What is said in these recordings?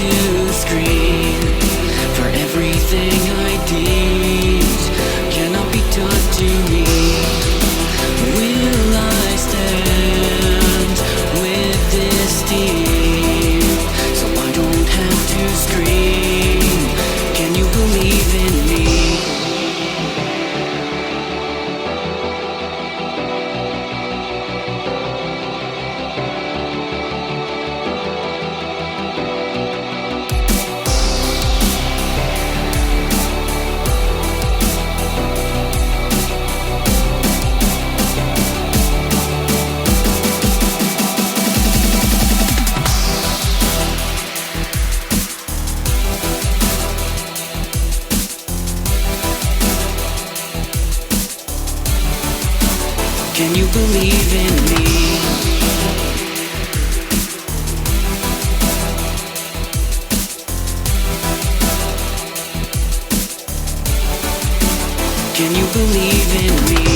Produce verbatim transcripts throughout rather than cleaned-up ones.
to scream for everything I did cannot be taught to me. Will I stand with this team so I don't have to scream? Can you believe in me? Can you believe in me? Can you believe in me?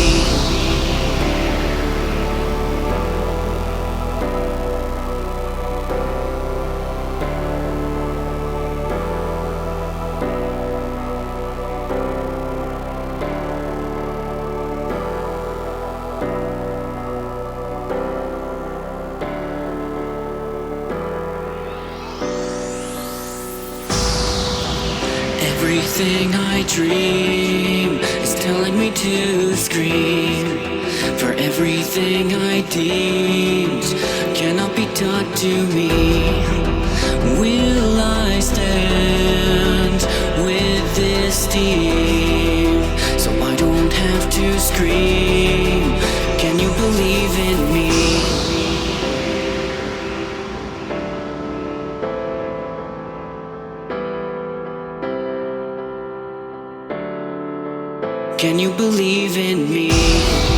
Everything I dream is telling me to scream for everything I deemed cannot be taught to me. Will I stand with this team so I don't have to scream? Can you believe in me? Can you believe in me?